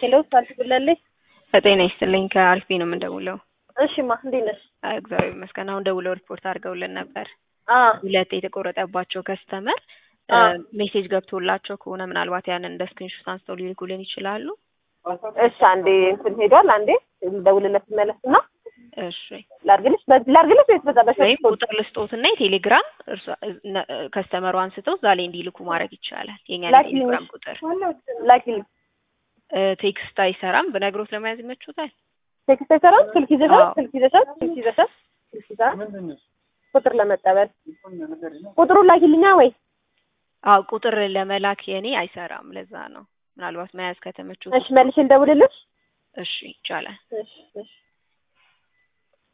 ሄሎ ሳልትብላለች ጤና ይስጥልኝ ከአርፊ ነው የምንደውለው። እሺማ እንዴት ነሽ? እግዚአብሔር ይመስገን። አሁን ደውለው ሪፖርት አድርገውልን ነበር። ሁለት የተቆረጠባቸው ከስተመር ሜሴጅ ገብቶላቸው ከሆነ ምናልባት ያንን እንደ ስክሪንሾት አንስተው ሊልኩልን ይችላሉ። እሺ አንዴ እንትን ሄዷል። አንዴ ደውልለት መለስና እሺ ላርግልሽ ወይስ በዛ ወይ ቁጥር ልስጦትና የቴሌግራም ከስተመሩ አንስተው ዛሬ እንዲልኩ ማድረግ ይቻላል። የኛ ቴሌግራም ቁጥር ላኪልኝ። ቴክስት አይሰራም በነግሮት ለመያዝ ይመችዎታል። ቴክስት አይሰራም። ስልክ ይዘሻል ቁጥር ለመቀበል ቁጥሩን ላኪልኛ ወይ? አዎ ቁጥር ለመላክ የኔ አይሰራም። ለዛ ነው ምናልባት መያዝ ከተመችዎት። እሺ መልሼ እንደውልልሽ። እሺ ይቻላል። እሺ